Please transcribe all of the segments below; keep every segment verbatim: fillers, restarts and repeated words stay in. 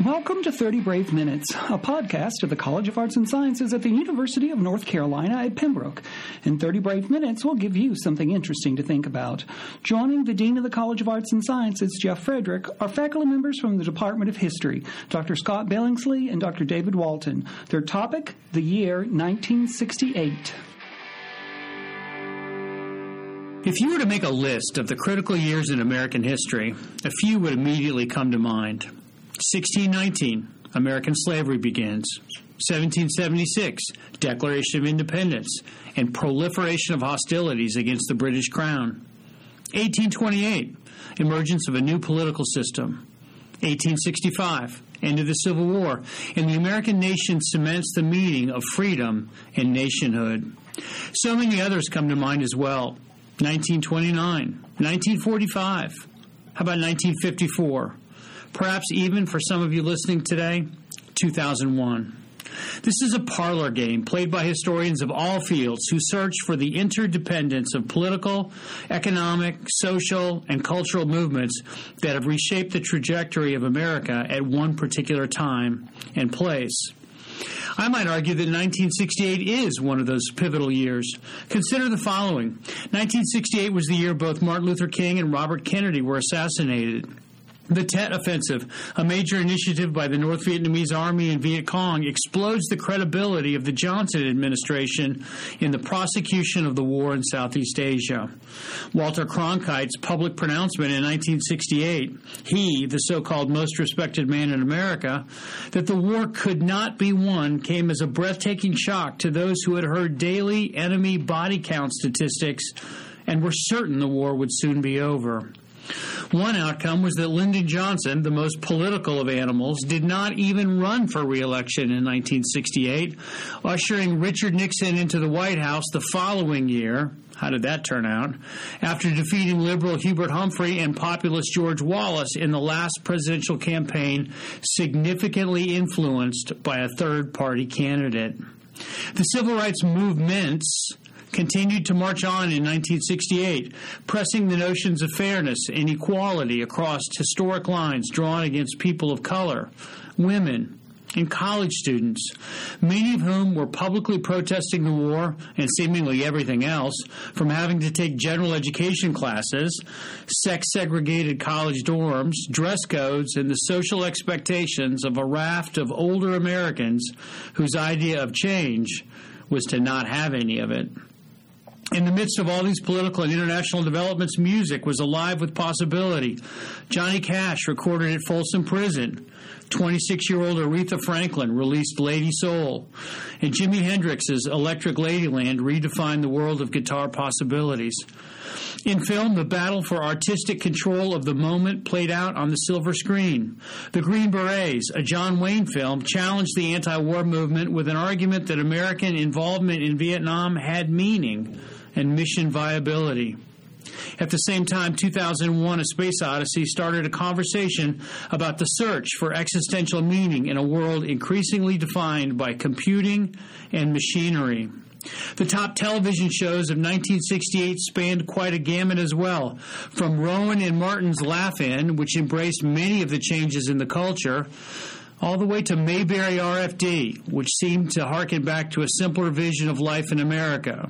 Welcome to thirty Brave Minutes, a podcast of the College of Arts and Sciences at the University of North Carolina at Pembroke. In thirty Brave Minutes, we'll give you something interesting to think about. Joining the Dean of the College of Arts and Sciences, Jeff Frederick, are faculty members from the Department of History, Doctor Scott Billingsley and Doctor David Walton. Their topic, the year nineteen sixty-eight. If you were to make a list of the critical years in American history, a few would immediately come to mind. sixteen nineteen, American slavery begins. seventeen seventy-six, Declaration of Independence and proliferation of hostilities against the British Crown. eighteen twenty-eight, emergence of a new political system. eighteen sixty-five, end of the Civil War, and the American nation cements the meaning of freedom and nationhood. So many others come to mind as well. nineteen twenty-nine, nineteen forty-five, how about nineteen fifty-four? Perhaps even for some of you listening today, two thousand one. This is a parlor game played by historians of all fields who search for the interdependence of political, economic, social, and cultural movements that have reshaped the trajectory of America at one particular time and place. I might argue that nineteen sixty-eight is one of those pivotal years. Consider the following. nineteen sixty-eight was the year both Martin Luther King and Robert Kennedy were assassinated. The Tet Offensive, a major initiative by the North Vietnamese Army and Viet Cong, explodes the credibility of the Johnson administration in the prosecution of the war in Southeast Asia. Walter Cronkite's public pronouncement in nineteen sixty-eight, he, the so-called most respected man in America, that the war could not be won came as a breathtaking shock to those who had heard daily enemy body count statistics and were certain the war would soon be over. One outcome was that Lyndon Johnson, the most political of animals, did not even run for re-election in nineteen sixty-eight, ushering Richard Nixon into the White House the following year. How did that turn out? After defeating liberal Hubert Humphrey and populist George Wallace in the last presidential campaign, significantly influenced by a third-party candidate. The civil rights movements continued to march on in nineteen sixty-eight, pressing the notions of fairness and equality across historic lines drawn against people of color, women, and college students, many of whom were publicly protesting the war and seemingly everything else, from having to take general education classes, sex-segregated college dorms, dress codes, and the social expectations of a raft of older Americans whose idea of change was to not have any of it. In the midst of all these political and international developments, music was alive with possibility. Johnny Cash recorded at Folsom Prison. twenty-six-year-old Aretha Franklin released Lady Soul. And Jimi Hendrix's Electric Ladyland redefined the world of guitar possibilities. In film, the battle for artistic control of the moment played out on the silver screen. The Green Berets, a John Wayne film, challenged the anti-war movement with an argument that American involvement in Vietnam had meaning and mission viability. At the same time, two thousand one, A Space Odyssey started a conversation about the search for existential meaning in a world increasingly defined by computing and machinery. The top television shows of nineteen sixty-eight spanned quite a gamut as well, from Rowan and Martin's Laugh-In, which embraced many of the changes in the culture, all the way to Mayberry R F D, which seemed to harken back to a simpler vision of life in America.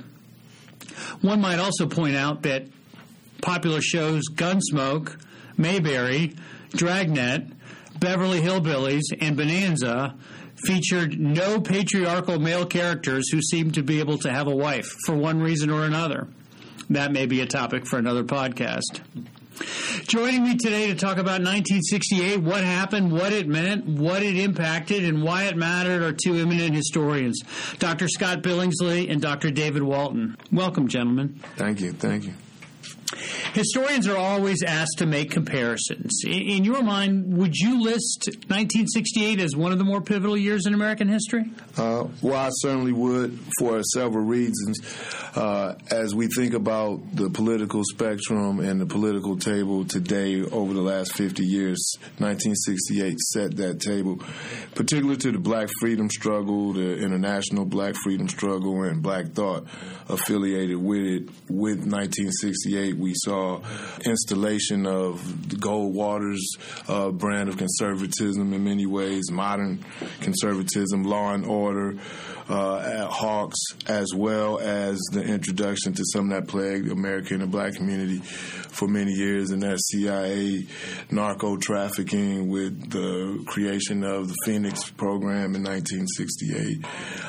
One might also point out that popular shows Gunsmoke, Mayberry, Dragnet, Beverly Hillbillies, and Bonanza featured no patriarchal male characters who seemed to be able to have a wife for one reason or another. That may be a topic for another podcast. Joining me today to talk about nineteen sixty-eight, what happened, what it meant, what it impacted, and why it mattered are two eminent historians, Doctor Scott Billingsley and Doctor David Walton. Welcome, gentlemen. Thank you. Thank you. Historians are always asked to make comparisons. In your mind, would you list nineteen sixty-eight as one of the more pivotal years in American history? Uh, well, I certainly would for several reasons. Uh, as we think about the political spectrum and the political table today over the last fifty years, nineteen sixty-eight set that table, particularly to the black freedom struggle, the international black freedom struggle, and black thought affiliated with it with nineteen sixty-eight. sixty-eight, we saw installation of the Goldwater's uh, brand of conservatism in many ways, modern conservatism, law and order, uh, at Hawks, as well as the introduction to something that plagued the American and black community for many years, and that's C I A narco trafficking with the creation of the Phoenix program in nineteen sixty-eight,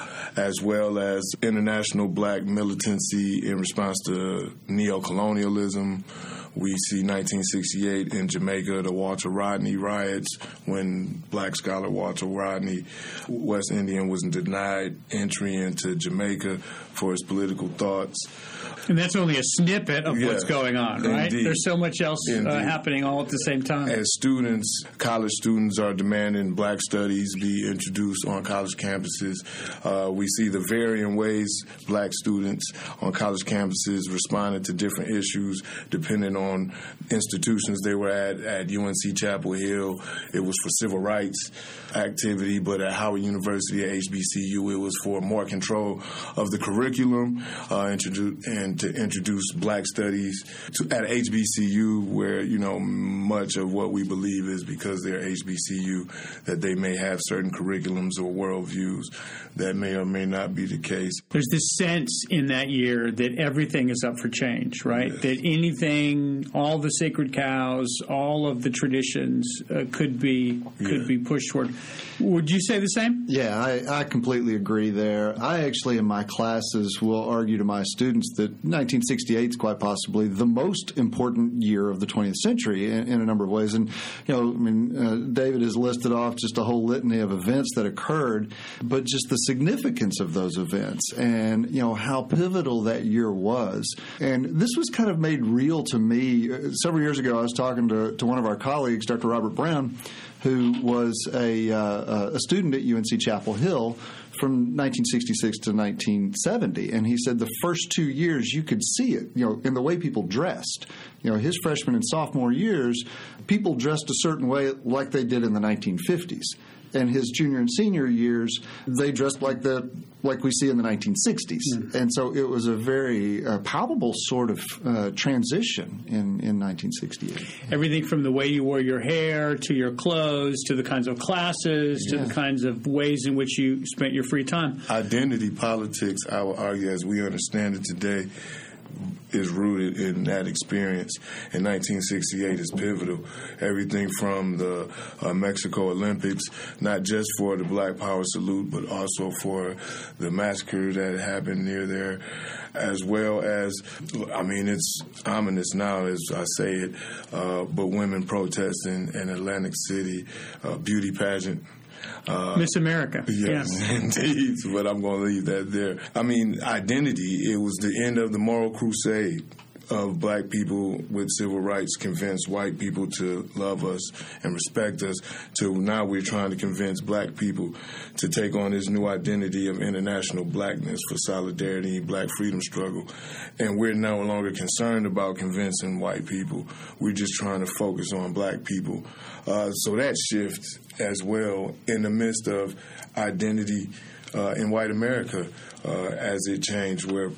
as well as international black militancy in response to neocolonialism. We see nineteen sixty-eight in Jamaica, the Walter Rodney riots, when black scholar Walter Rodney, West Indian, was denied entry into Jamaica for his political thoughts. And that's only a snippet of yeah, what's going on, right? Indeed. There's so much else uh, happening all at the same time. As students, college students are demanding black studies be introduced on college campuses. Uh, we see the varying ways black students on college campuses responded to different issues depending on institutions they were at. At U N C Chapel Hill, it was for civil rights activity, but at Howard University, at H B C U, it was for more control of the curriculum uh, introdu- and to introduce black studies to, at H B C U, where, you know, much of what we believe is because they're H B C U that they may have certain curriculums or worldviews that may or may not be the case. There's this sense in that year that everything is up for change, right? Yes. That anything, all the sacred cows, all of the traditions uh, could be could yeah. be pushed toward. Would you say the same? Yeah, I, I completely agree there. I actually, in my classes, will argue to my students that nineteen sixty-eight is quite possibly the most important year of the twentieth century in, in a number of ways. And, you know, I mean, uh, David has listed off just a whole litany of events that occurred, but just the significance of those events and, you know, how pivotal that year was. And this was kind of made real to me. Uh, several years ago, I was talking to, to one of our colleagues, Doctor Robert Brown, who was a, uh, a student at U N C Chapel Hill from nineteen sixty-six to nineteen seventy. And he said the first two years you could see it, you know, in the way people dressed. You know, his freshman and sophomore years, people dressed a certain way like they did in the nineteen fifties. And his junior and senior years, they dressed like the like we see in the nineteen sixties. Mm. And so it was a very uh, palpable sort of uh, transition in, in nineteen sixty-eight. Everything from the way you wore your hair to your clothes to the kinds of classes yeah. to the kinds of ways in which you spent your free time. Identity politics, I would argue, as we understand it today, is rooted in that experience. And nineteen sixty-eight is pivotal. Everything from the uh, Mexico Olympics, not just for the Black Power salute, but also for the massacre that happened near there, as well as, I mean, it's ominous now as I say it, uh, but women protesting in Atlantic City, uh, beauty pageant. Uh, Miss America. Yes, yeah. Indeed. But I'm going to leave that there. I mean, identity, it was the end of the moral crusade of black people with civil rights convinced white people to love us and respect us, to now we're trying to convince black people to take on this new identity of international blackness for solidarity, black freedom struggle. And we're no longer concerned about convincing white people. We're just trying to focus on black people. Uh, so that shift as well in the midst of identity uh, in white America uh, as it changed, where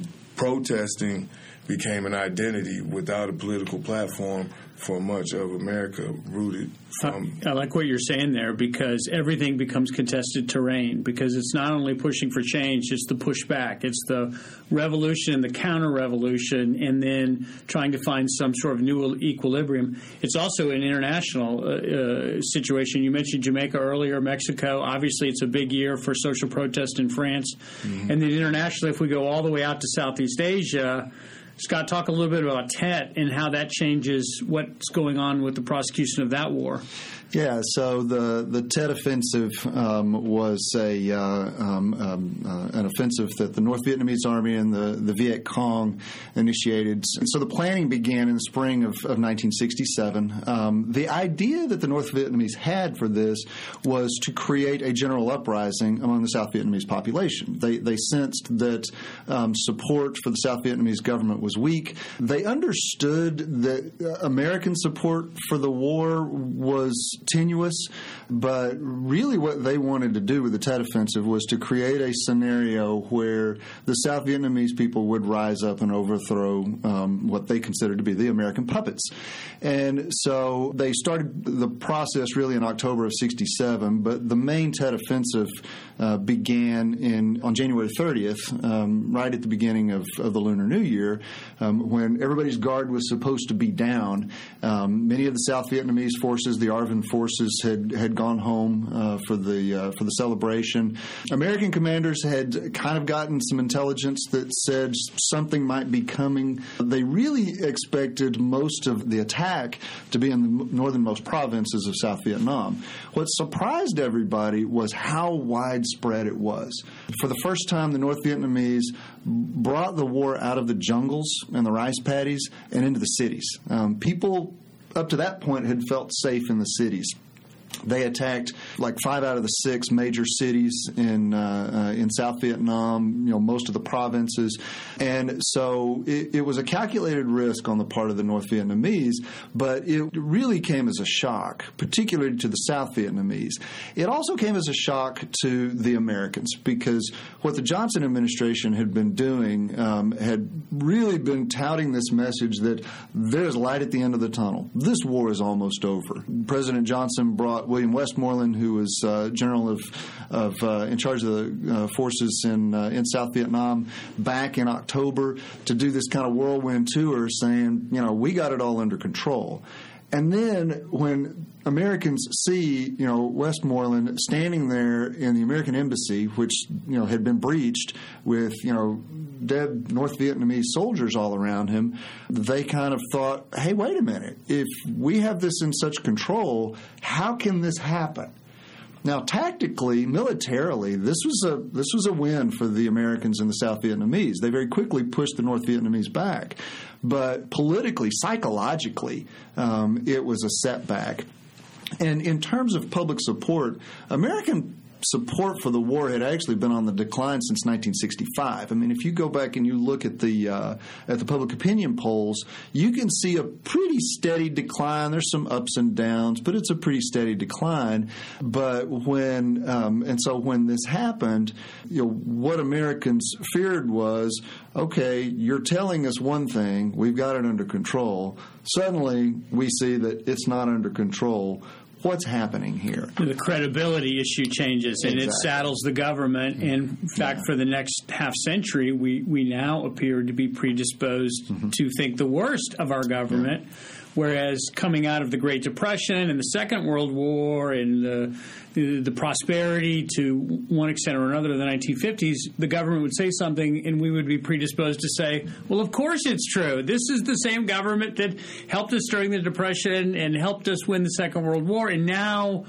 protesting became an identity without a political platform for much of America, rooted from... I, I like what you're saying there, because everything becomes contested terrain, because it's not only pushing for change, it's the pushback. It's the revolution, the counter-revolution, and then trying to find some sort of new equilibrium. It's also an international uh, uh, situation. You mentioned Jamaica earlier, Mexico. Obviously, it's a big year for social protest in France. Mm-hmm. And then internationally, if we go all the way out to Southeast Asia... Scott, talk a little bit about Tet and how that changes what's going on with the prosecution of that war. Yeah, so the, the Tet Offensive um, was a uh, um, um, uh, an offensive that the North Vietnamese Army and the, the Viet Cong initiated. And so the planning began in the spring of, of nineteen sixty-seven. Um, the idea that the North Vietnamese had for this was to create a general uprising among the South Vietnamese population. They, they sensed that um, support for the South Vietnamese government was was weak. They understood that American support for the war was tenuous, but really what they wanted to do with the Tet Offensive was to create a scenario where the South Vietnamese people would rise up and overthrow um, what they considered to be the American puppets. And so they started the process really in October of sixty-seven, but the main Tet Offensive uh, began in on January thirtieth, um, right at the beginning of, of the Lunar New Year, um, when everybody's guard was supposed to be down. Um, many of the South Vietnamese forces, the ARVN forces, had, had gone home uh, for the uh, for the celebration. American commanders had kind of gotten some intelligence that said something might be coming. They really expected most of the attack to be in the northernmost provinces of South Vietnam. What surprised everybody was how widespread it was. For the first time, the North Vietnamese brought the war out of the jungles and the rice paddies and into the cities. Um, people up to that point had felt safe in the cities. They attacked like five out of the six major cities in uh, uh, in South Vietnam, you know, most of the provinces. And so it, it was a calculated risk on the part of the North Vietnamese, but it really came as a shock, particularly to the South Vietnamese. It also came as a shock to the Americans because what the Johnson administration had been doing um, had really been touting this message that there's light at the end of the tunnel. This war is almost over. President Johnson brought William Westmoreland, who was uh, general of, of uh, in charge of the uh, forces in uh, in South Vietnam, back in October to do this kind of whirlwind tour, saying, you know, we got it all under control. And then when Americans see, you know, Westmoreland standing there in the American embassy, which, you know, had been breached with, you know, dead North Vietnamese soldiers all around him, they kind of thought, hey, wait a minute. If we have this in such control, how can this happen? Now, tactically, militarily, this was a this was a win for the Americans and the South Vietnamese. They very quickly pushed the North Vietnamese back. But politically, psychologically, um, it was a setback. And in terms of public support, American support for the war had actually been on the decline since nineteen sixty-five. I mean, if you go back and you look at the uh, at the public opinion polls, you can see a pretty steady decline. There's some ups and downs, but it's a pretty steady decline. But when um, and so when this happened, you know, what Americans feared was, okay, you're telling us one thing, we've got it under control. Suddenly, we see that it's not under control. What's happening here? The credibility issue changes, and exactly. It saddles the government. Mm-hmm. And in fact, yeah. for the next half century, we, we now appear to be predisposed mm-hmm. to think the worst of our government, yeah. whereas coming out of the Great Depression and the Second World War and the, the, the prosperity to one extent or another of the nineteen fifties, the government would say something and we would be predisposed to say, well, of course it's true. This is the same government that helped us during the Depression and helped us win the Second World War. And now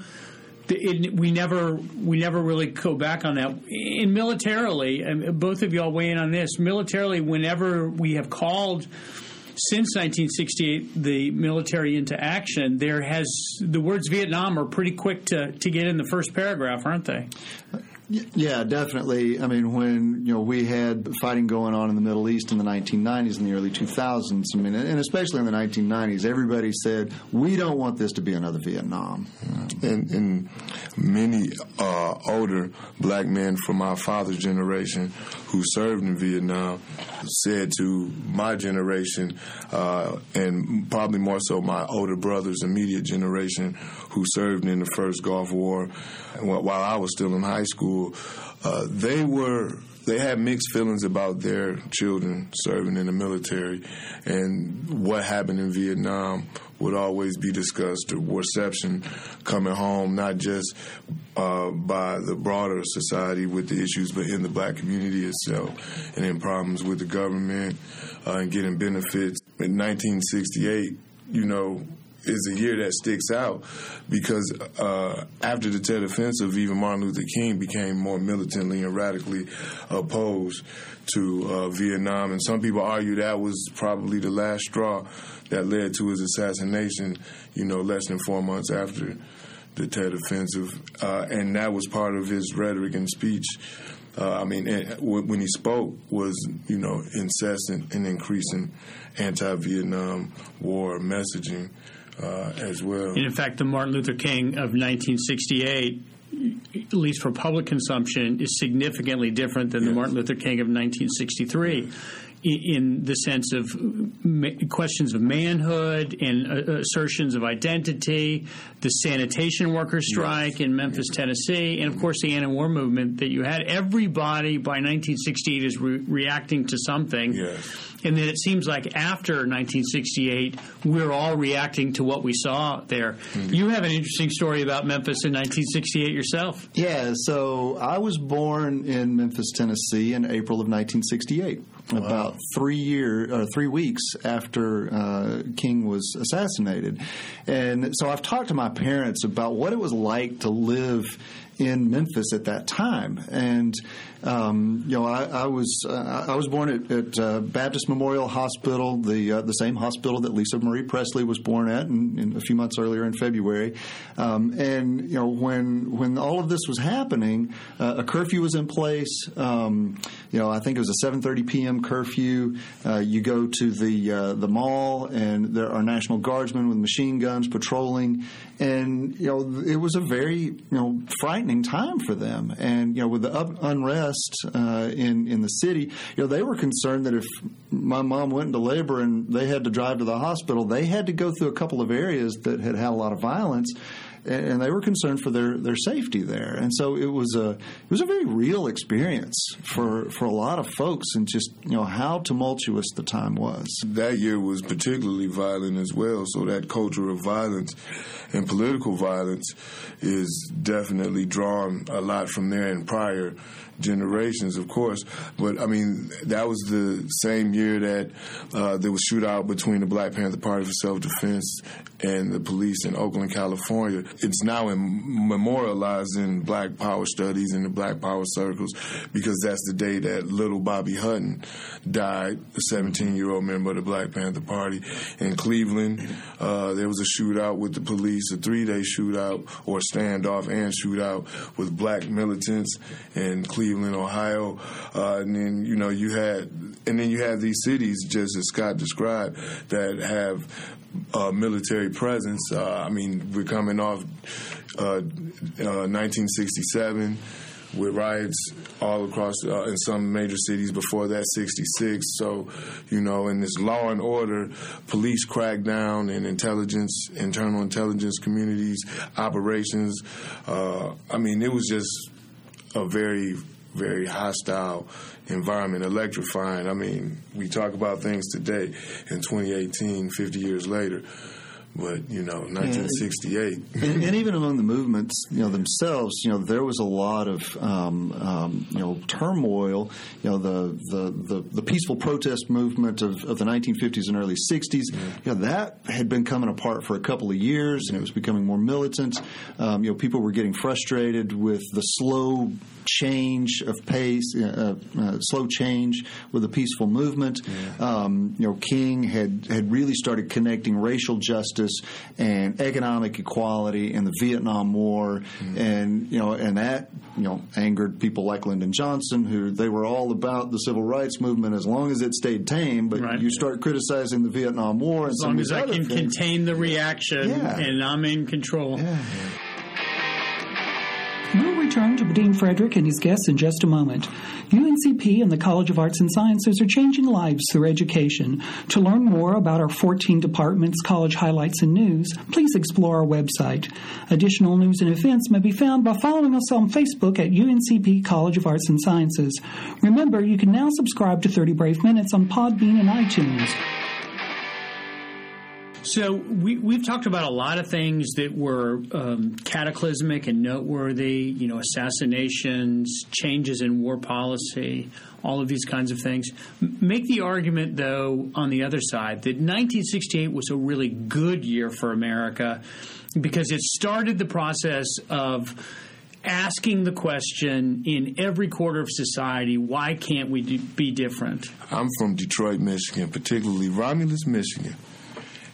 it, we never we never really go back on that. And militarily, and both of you all weigh in on this, militarily, whenever we have called since nineteen sixty-eight the military into action, there has the words Vietnam are pretty quick to, to get in the first paragraph, aren't they? Yeah, definitely. I mean, when you know we had fighting going on in the Middle East in the nineteen nineties and the early two thousands, I mean, and especially in the nineteen nineties, everybody said, we don't want this to be another Vietnam. And, and many uh, older black men from our father's generation who served in Vietnam said to my generation, uh, and probably more so my older brother's immediate generation who served in the first Gulf War, while I was still in high school, uh, they were they had mixed feelings about their children serving in the military, and what happened in Vietnam would always be discussed, the reception coming home, not just uh, by the broader society with the issues, but in the black community itself, and in problems with the government uh, and getting benefits. In nineteen sixty-eight, you know, is a year that sticks out because uh, after the Tet Offensive, even Martin Luther King became more militantly and radically opposed to uh, Vietnam. And some people argue that was probably the last straw that led to his assassination, you know, less than four months after the Tet Offensive. Uh, and that was part of his rhetoric and speech uh, I mean, when he spoke was, you know, incessant and increasing anti-Vietnam War messaging uh, as well. And in fact, the Martin Luther King of nineteen sixty-eight, at least for public consumption, is significantly different than yes. the Martin Luther King of nineteen sixty-three. In the sense of questions of manhood and assertions of identity, the sanitation workers strike yes. in Memphis, Tennessee, and, of course, the anti-war movement that you had. Everybody by nineteen sixty-eight is re- reacting to something. Yes. And then it seems like after nineteen sixty-eight, we're all reacting to what we saw there. Mm-hmm. You have an interesting story about Memphis in nineteen sixty-eight yourself. Yeah, so I was born in Memphis, Tennessee in April of nineteen sixty-eight. Wow. About three year, or three weeks after uh, King was assassinated. And so I've talked to my parents about what it was like to live in Memphis at that time. And um, you know, I, I was uh, I was born at, at uh, Baptist Memorial Hospital, the uh, the same hospital that Lisa Marie Presley was born at, in, in a few months earlier in February. Um, and you know, when when all of this was happening, uh, a curfew was in place. Um, you know, I think it was a seven thirty p.m. curfew. Uh, you go to the uh, the mall, and there are National Guardsmen with machine guns patrolling. And you know, it was a very you know frightening time for them. And you know, with the up- unrest uh, in in the city, you know, they were concerned that if my mom went into labor and they had to drive to the hospital, they had to go through a couple of areas that had had a lot of violence. And they were concerned for their, their safety there, and so it was a it was a very real experience for, for a lot of folks, and just you know how tumultuous the time was. That year was particularly violent as well. So that culture of violence and political violence is definitely drawn a lot from there in prior generations, of course. But I mean, that was the same year that uh, there was shootout between the Black Panther Party for Self-Defense and the police in Oakland, California. It's now in, memorialized in Black Power studies and the Black Power circles, because that's the day that little Bobby Hutton died, the seventeen-year-old member of the Black Panther Party. In Cleveland, uh, there was a shootout with the police, a three-day shootout or standoff and shootout with black militants in Cleveland, Ohio. Uh, and then, you know, you had, and then you have these cities, just as Scott described, that have Uh, military presence. Uh, I mean, we're coming off uh, uh, nineteen sixty-seven with riots all across uh, in some major cities. Before that, sixty-six. So, you know, in this law and order, police crackdown and intelligence, internal intelligence communities, operations. Uh, I mean, it was just a very, very hostile environment, electrifying. I mean, we talk about things today in twenty eighteen, fifty years later, but, you know, nineteen sixty-eight. and, and even among the movements, you know, themselves, you know, there was a lot of, um, um, you know, turmoil. You know, the the, the, the peaceful protest movement of, of the nineteen fifties and early sixties, mm-hmm. you know, that had been coming apart for a couple of years, and it was becoming more militant. Um, you know, people were getting frustrated with the slow change of pace, uh, uh, slow change with a peaceful movement. Yeah. Um, you know, King had, had really started connecting racial justice and economic equality and the Vietnam War, mm-hmm. and you know, and that you know angered people like Lyndon Johnson, who they were all about the civil rights movement as long as it stayed tame. But right. you start criticizing the Vietnam War, and as some long of as these I other can things. contain the reaction, yeah. and I'm in control. Yeah. We'll return to Dean Frederick and his guests in just a moment. U N C P and the College of Arts and Sciences are changing lives through education. To learn more about our fourteen departments, college highlights, and news, please explore our website. Additional news and events may be found by following us on Facebook at U N C P College of Arts and Sciences. Remember, you can now subscribe to thirty Brave Minutes on Podbean and iTunes. So we, we've talked about a lot of things that were um, cataclysmic and noteworthy, you know, assassinations, changes in war policy, all of these kinds of things. Make the argument, though, on the other side, that nineteen sixty-eight was a really good year for America because it started the process of asking the question in every quarter of society, why can't we do, be different? I'm from Detroit, Michigan, particularly Romulus, Michigan.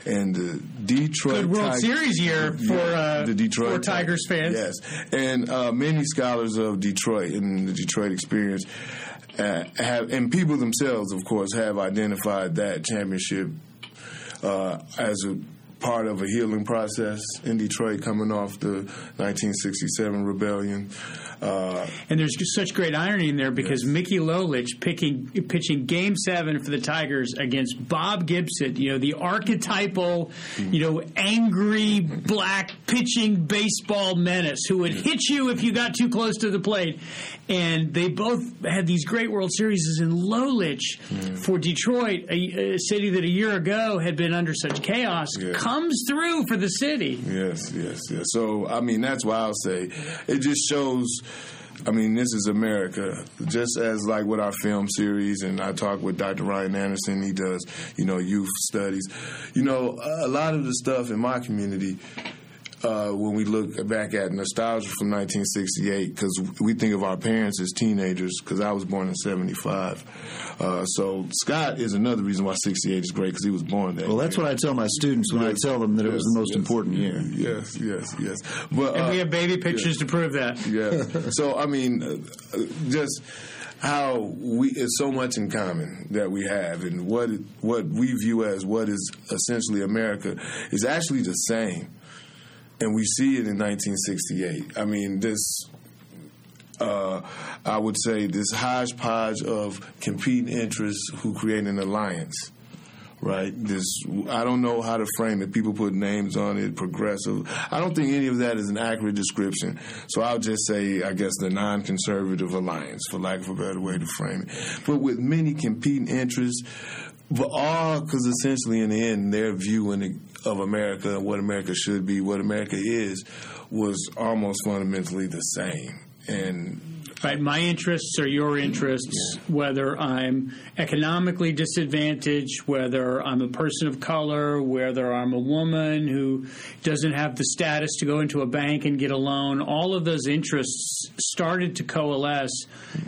and the Detroit good World Tig- Series year for uh, the Detroit for Tigers fans. Yes, and uh, many scholars of Detroit and the Detroit experience uh, have, and people themselves, of course, have identified that championship uh, as a part of a healing process in Detroit, coming off the nineteen sixty-seven rebellion. Uh, and there's just such great irony in there because yes. Mickey Lolich picking, pitching Game Seven for the Tigers against Bob Gibson, you know, the archetypal, mm. you know, angry black pitching baseball menace who would hit you if you got too close to the plate. And they both had these great World Series. And Lolich mm. for Detroit, a, a city that a year ago had been under such chaos, yes. comes through for the city. Yes, yes, yes. So, I mean, that's why I'll say it just shows. I mean, this is America. Just as like with our film series, and I talk with Doctor Ryan Anderson, he does, you know, youth studies. You know, a lot of the stuff in my community, uh, when we look back at nostalgia from nineteen sixty-eight, because we think of our parents as teenagers, because I was born in seventy-five. Uh, so Scott is another reason why sixty-eight is great, because he was born that Well, year. that's what I tell my students when yes. I tell them that yes, it was the most yes, important year. Yes, yes, yes. But, and uh, we have baby pictures yes. to prove that. Yes. So, I mean, uh, just how we it's so much in common that we have, and what what we view as what is essentially America is actually the same. And we see it in nineteen sixty-eight. I mean, this, uh, I would say, this hodgepodge of competing interests who create an alliance, right? This, I don't know how to frame it. People put names on it, progressive. I don't think any of that is an accurate description. So I'll just say, I guess, the non-conservative alliance, for lack of a better way to frame it. But with many competing interests, but all, because essentially in the end, their view in the, of America and what America should be, what America is, was almost fundamentally the same. And right, my interests are your interests, yeah. whether I'm economically disadvantaged, whether I'm a person of color, whether I'm a woman who doesn't have the status to go into a bank and get a loan. All of those interests started to coalesce.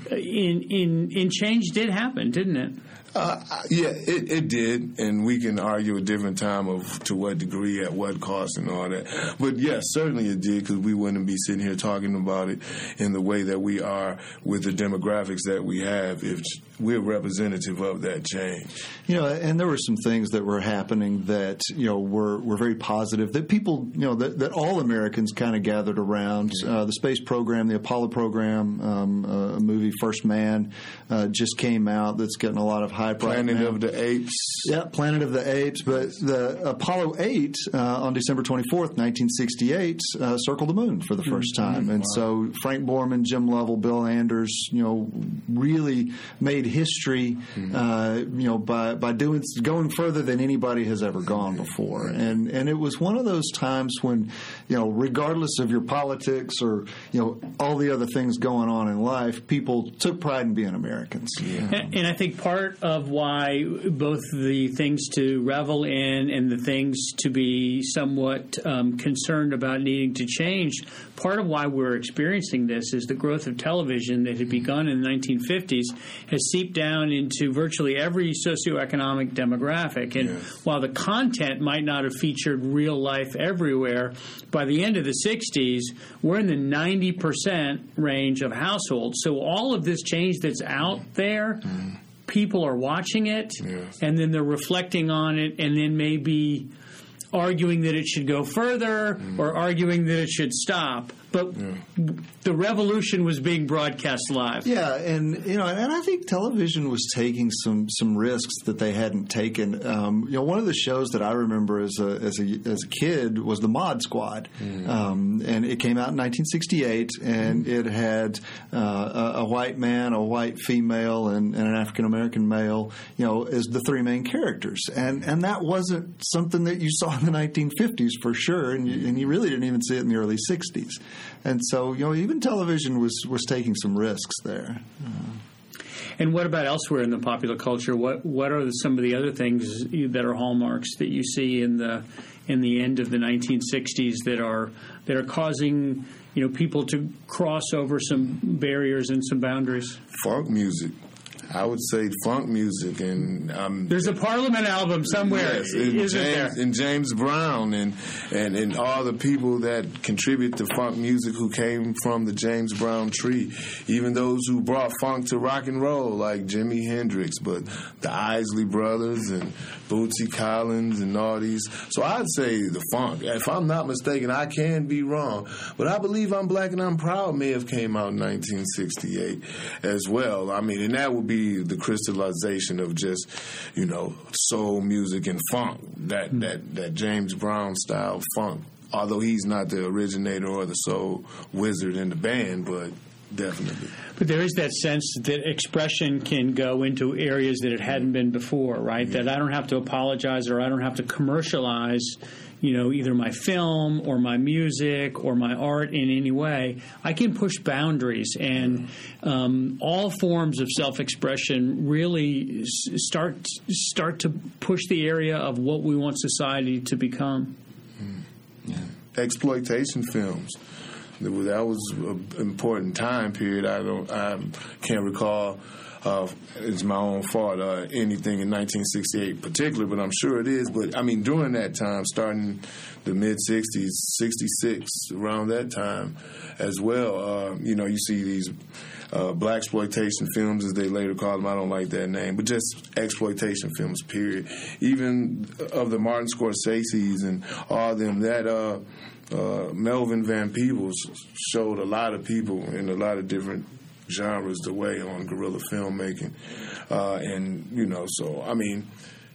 In in in change did happen, didn't it? Uh, yeah, it, it did, and we can argue a different time of to what degree, at what cost, and all that. But yes, certainly it did, because we wouldn't be sitting here talking about it in the way that we are with the demographics that we have if we're representative of that change. You know, and there were some things that were happening that, you know, were, were very positive, that people, you know, that, that all Americans kind of gathered around. Yeah. Uh, the space program, the Apollo program, um, uh, a movie, First Man, uh, just came out that's getting a lot of hype Planet right now. of the Apes. Yeah, Planet of the Apes. But the Apollo eight uh, on December twenty-fourth, nineteen sixty-eight, uh, circled the moon for the first time. And wow. so Frank Borman, Jim Lovell, Bill Anders, you know, really made history, mm-hmm. uh, you know, by by doing going further than anybody has ever gone before. And and it was one of those times when, you know, regardless of your politics or, you know, all the other things going on in life, people took pride in being Americans. Yeah. And, and I think part of why both the things to revel in and the things to be somewhat um, concerned about needing to change, part of why we're experiencing this is the growth of television that had begun in the nineteen fifties has seeped down into virtually every socioeconomic demographic. And yes. while the content might not have featured real life everywhere, by the end of the sixties, we're in the ninety percent range of households. So all of this change that's out there, mm. people are watching it, yes. and then they're reflecting on it, and then maybe arguing that it should go further mm. or arguing that it should stop. But yeah. the revolution was being broadcast live. Yeah, and you know, and I think television was taking some some risks that they hadn't taken. Um, you know, one of the shows that I remember as a as a as a kid was the Mod Squad, mm. um, and it came out in nineteen sixty-eight, and mm. it had uh, a, a white man, a white female, and, and an African American male, you know, as the three main characters, and and that wasn't something that you saw in the nineteen fifties for sure, and you, and you really didn't even see it in the early sixties. And so, you know, even television was, was taking some risks there. Uh, and what about elsewhere in the popular culture? What what are the, some of the other things that are hallmarks that you see in the in the end of the nineteen sixties that are that are causing, you know, people to cross over some barriers and some boundaries? Funk music. I would say funk music, and um, there's a Parliament album somewhere, yes, and isn't James, there? And James Brown, and, and and all the people that contribute to funk music who came from the James Brown tree, even those who brought funk to rock and roll, like Jimi Hendrix, but the Isley Brothers and Bootsy Collins and all these. So I'd say the funk. If I'm not mistaken, I can be wrong, but I believe I'm Black and I'm Proud may have came out in nineteen sixty-eight as well. I mean, and that would be the crystallization of just, you know, soul music and funk, that, mm-hmm. that, that James Brown style funk. Although he's not the originator or the soul wizard in the band, but definitely. But there is that sense that expression can go into areas that it hadn't been before, right? Mm-hmm. That I don't have to apologize or I don't have to commercialize, you know, either my film or my music or my art in any way. I can push boundaries, and um, all forms of self-expression really start start to push the area of what we want society to become. Mm. Yeah. Exploitation films. That was an important time period. I don't, I can't recall. Uh, it's my own fault. Uh, anything in nineteen sixty-eight in particular, but I'm sure it is. But I mean, during that time, starting the mid sixties, sixty-six, around that time as well. Uh, you know, you see these uh, black exploitation films, as they later call them. I don't like that name, but just exploitation films. Period. Even of the Martin Scorsese's and all of them. That. Uh, Uh, Melvin Van Peebles showed a lot of people in a lot of different genres the way on guerrilla filmmaking. Uh, and, you know, so, I mean,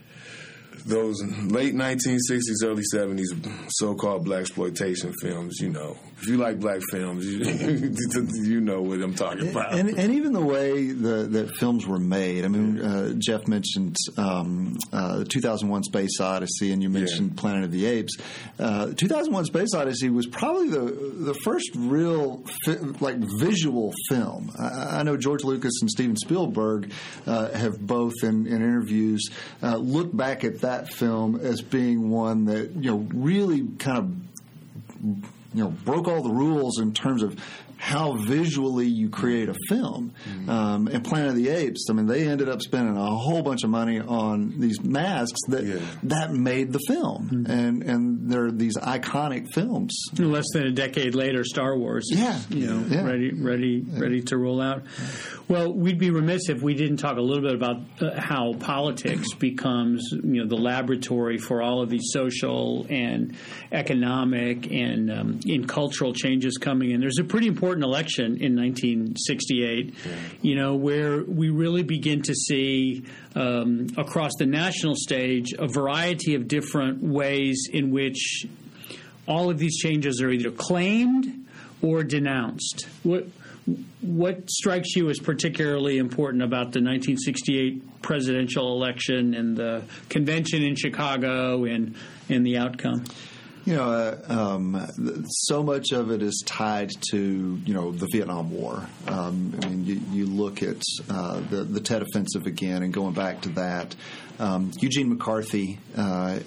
those late nineteen sixties, early seventies so-called black exploitation films, you know, if you like black films, you, you know what I'm talking about. And, and even the way the, that films were made. I mean, uh, Jeff mentioned um, uh, two thousand one Space Odyssey, and you mentioned yeah. Planet of the Apes. Uh, two thousand one Space Odyssey was probably the the first real fi- like visual film. I, I know George Lucas and Steven Spielberg uh, have both in, in interviews uh, looked back at that film as being one that, you know, really kind of, you know, broke all the rules in terms of how visually you create a film. Mm-hmm. Um, and Planet of the Apes, I mean, they ended up spending a whole bunch of money on these masks that yeah. that made the film. Mm-hmm. And and they're these iconic films. Less than a decade later, Star Wars is, yeah. you know, yeah. ready ready, yeah. ready to roll out. Well, we'd be remiss if we didn't talk a little bit about uh, how politics becomes, you know, the laboratory for all of these social and economic and um, in cultural changes coming in. There's a pretty important election in nineteen sixty-eight, yeah. you know, where we really begin to see um, across the national stage a variety of different ways in which all of these changes are either claimed or denounced. What What strikes you as particularly important about the nineteen sixty-eight presidential election and the convention in Chicago and, and the outcome? You know, uh, um, so much of it is tied to, you know, the Vietnam War. Um, I mean, you, you look at uh, the, the Tet Offensive again, and going back to that. Um, Eugene McCarthy, uh,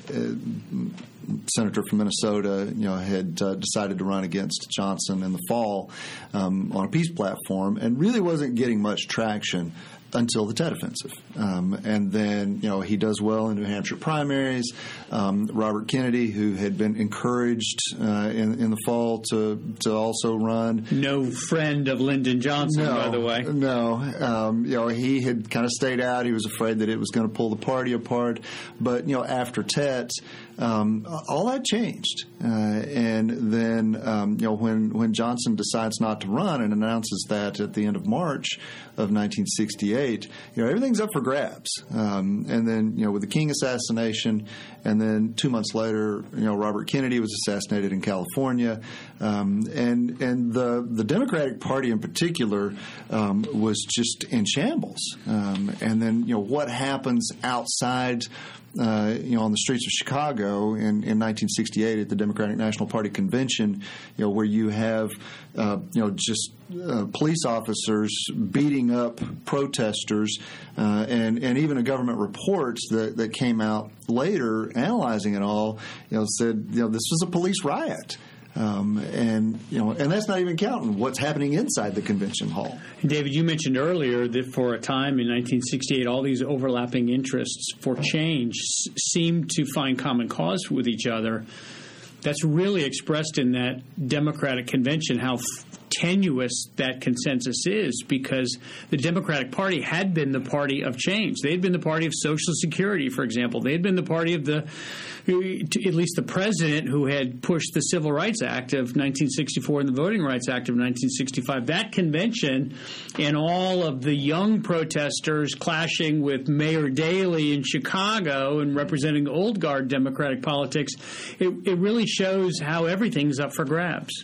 senator from Minnesota, you know, had uh, decided to run against Johnson in the fall um, on a peace platform, and really wasn't getting much traction until the Tet Offensive. Um, and then, you know, he does well in New Hampshire primaries. Um, Robert Kennedy, who had been encouraged uh, in, in the fall to to also run. No friend of Lyndon Johnson, no, by the way. No. Um, you know, he had kind of stayed out. He was afraid that it was going to pull the party apart. But, you know, after Tet, um, all that changed. Uh, and then, um, you know, when, when Johnson decides not to run and announces that at the end of March of nineteen sixty-eight, you know, everything's up for grabs. Um, and then, you know, with the King assassination, and then two months later, you know, Robert Kennedy was assassinated in California. Um, and and the, the Democratic Party in particular um, was just in shambles. Um, and then, you know, what happens outside Uh, you know, on the streets of Chicago in, in nineteen sixty-eight at the Democratic National Party convention, you know, where you have, uh, you know, just uh, police officers beating up protesters, uh, and and even a government report that, that came out later analyzing it all, you know, said, you know, this was a police riot. Um, and you know, and that's not even counting what's happening inside the convention hall. David, you mentioned earlier that for a time in nineteen sixty-eight, all these overlapping interests for change s- seemed to find common cause with each other. That's really expressed in that Democratic convention, how f- tenuous that consensus is, because the Democratic Party had been the party of change. They had been the party of Social Security, for example. They had been the party of the, at least the president who had pushed the Civil Rights Act of nineteen sixty-four and the Voting Rights Act of nineteen sixty-five. That convention and all of the young protesters clashing with Mayor Daley in Chicago and representing old guard Democratic politics, it, it really shows how everything's up for grabs.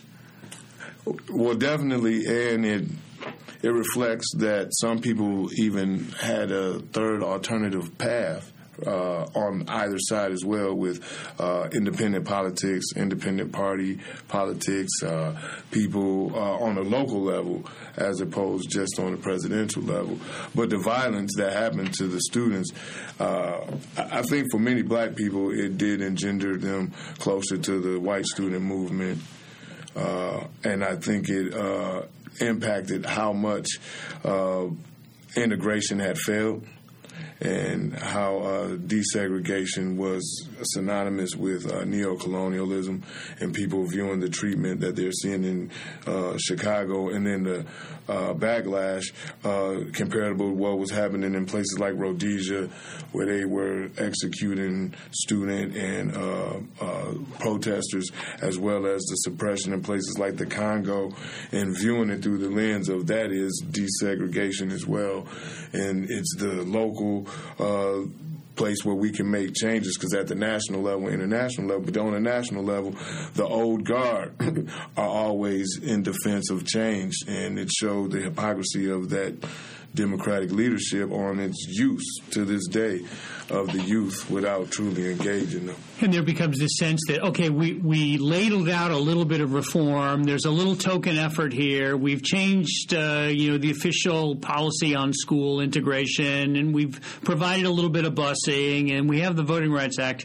Well, definitely, and it it reflects that some people even had a third alternative path uh, on either side as well, with uh, independent politics, independent party politics, uh, people uh, on a local level as opposed just on the presidential level. But the violence that happened to the students, uh, I think for many black people, it did engender them closer to the white student movement. Uh, and I think it uh, impacted how much uh, integration had failed and how uh, desegregation was synonymous with uh, neocolonialism and people viewing the treatment that they're seeing in uh, Chicago, and then the uh, backlash uh, comparable to what was happening in places like Rhodesia, where they were executing student and uh, uh, protesters, as well as the suppression in places like the Congo, and viewing it through the lens of that is desegregation as well. And it's the local uh, place where we can make changes, because at the national level, international level, but on a national level, the old guard are always in defense of change, and it showed the hypocrisy of that Democratic leadership on its use to this day of the youth without truly engaging them. And there becomes this sense that, okay, we, we ladled out a little bit of reform. There's a little token effort here. We've changed, uh, you know, the official policy on school integration, and we've provided a little bit of busing, and we have the Voting Rights Act.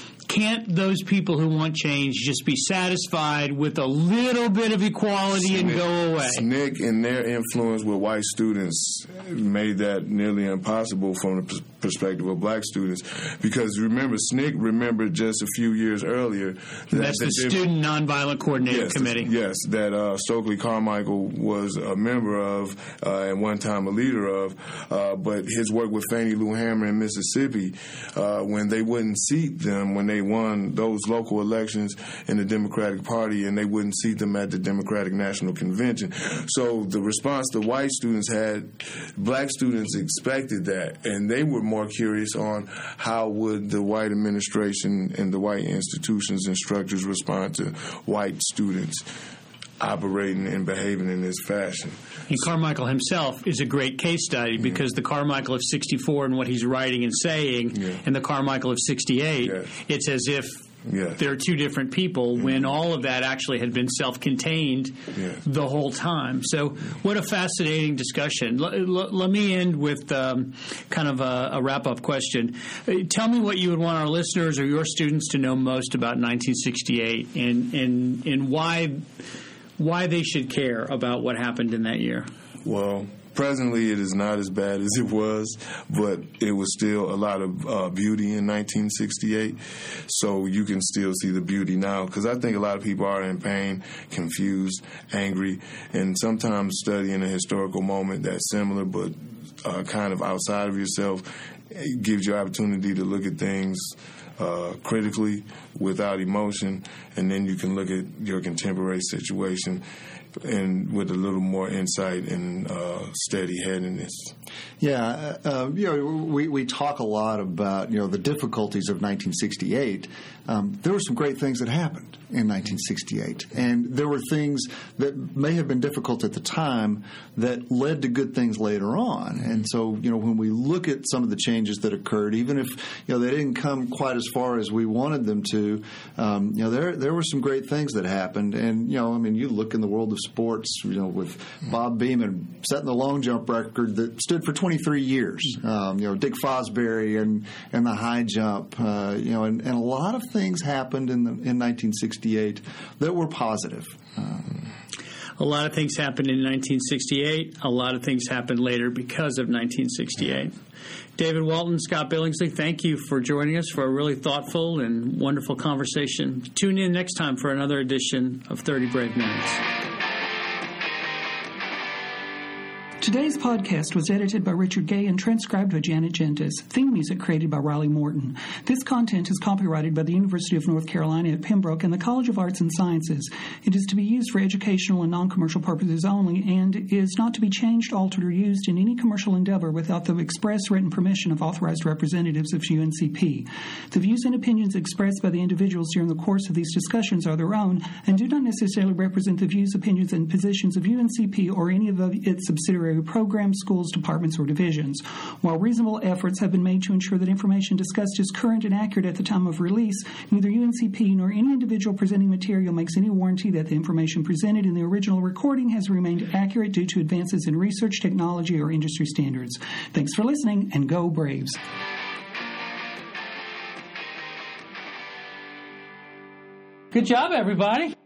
Can't those people who want change just be satisfied with a little bit of equality and go away? S N C C and their influence with white students made that nearly impossible from the perspective of black students. Because remember, S N C C remembered just a few years earlier. That That's the Student Nonviolent Coordinating yes, Committee. Yes, that uh, Stokely Carmichael was a member of uh, and one time a leader of. Uh, but his work with Fannie Lou Hamer in Mississippi, uh, when they wouldn't seat them, when they won those local elections in the Democratic Party, and they wouldn't seat them at the Democratic National Convention. So the response the white students had, black students expected that, and they were more curious on how would the white administration and the white institutions and structures respond to white students operating and behaving in this fashion. And Carmichael himself is a great case study, because the Carmichael of sixty-four and what he's writing and saying, yeah. and the Carmichael of sixty-eight, yes. it's as if yes. they're two different people, mm-hmm. when all of that actually had been self-contained yes. the whole time. So what a fascinating discussion. L- l- let me end with um, kind of a, a wrap-up question. Uh, tell me what you would want our listeners or your students to know most about nineteen sixty-eight, and, and, and why... why they should care about what happened in that year. Well, presently it is not as bad as it was, but it was still a lot of uh, beauty in nineteen sixty-eight. So you can still see the beauty now, because I think a lot of people are in pain, confused, angry, and sometimes studying a historical moment that's similar but uh, kind of outside of yourself, it gives you opportunity to look at things Uh, critically, without emotion, and then you can look at your contemporary situation and with a little more insight and uh, steady-headedness. Yeah, uh, you know, we, we talk a lot about, you know, the difficulties of nineteen sixty-eight. Um, there were some great things that happened in nineteen sixty-eight, and there were things that may have been difficult at the time that led to good things later on. And so, you know, when we look at some of the changes that occurred, even if, you know, they didn't come quite as far as we wanted them to, um, you know, there there were some great things that happened. And, you know, I mean, you look in the world of sports, you know, with Bob Beamon setting the long jump record that stood it for twenty-three years. Um, you know, Dick Fosbury and, and the high jump, uh, you know, and, and a lot of things happened in the, in nineteen sixty-eight that were positive. Um, A lot of things happened in nineteen sixty-eight. A lot of things happened later because of nineteen sixty-eight. David Walton, Scott Billingsley, thank you for joining us for a really thoughtful and wonderful conversation. Tune in next time for another edition of thirty Brave Minutes. Today's podcast was edited by Richard Gay and transcribed by Janet Gentis. Theme music created by Riley Morton. This content is copyrighted by the University of North Carolina at Pembroke and the College of Arts and Sciences. It is to be used for educational and non-commercial purposes only and is not to be changed, altered, or used in any commercial endeavor without the express written permission of authorized representatives of U N C P. The views and opinions expressed by the individuals during the course of these discussions are their own and do not necessarily represent the views, opinions, and positions of U N C P or any of its subsidiary programs, schools, departments, or divisions. While reasonable efforts have been made to ensure that information discussed is current and accurate at the time of release, neither U N C P nor any individual presenting material makes any warranty that the information presented in the original recording has remained accurate due to advances in research, technology, or industry standards. Thanks for listening, and go Braves. Good job, everybody.